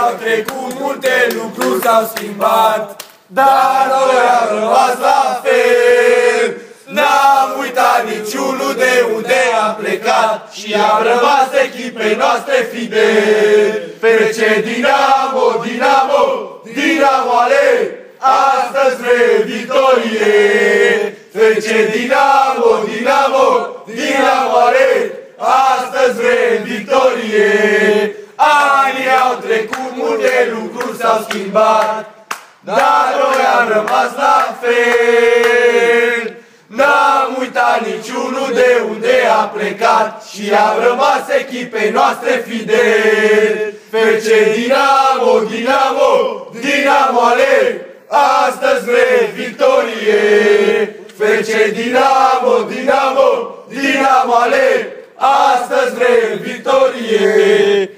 au trecut, multe lucruri s-au schimbat, dar noi am rămas la fel. N-am uitat niciunul de unde am plecat și am rămas echipei noastre fideli. FC Dinamo, Dinamo, Dinamo ale, astăzi vrem victorie. FC Dinamo, Dinamo, Dinamo ale, astăzi vrem victorie. Anii au trecut, multe lucruri s-au schimbat, dar noi am rămas la fel. N-am uitat niciunul de unde a plecat și am rămas echipei noastre fideli. FC Dinamo, Dinamo, Dinamo ale, astăzi vrem victorie. FC Dinamo, Dinamo, Dinamo ale, astăzi vrem victorie.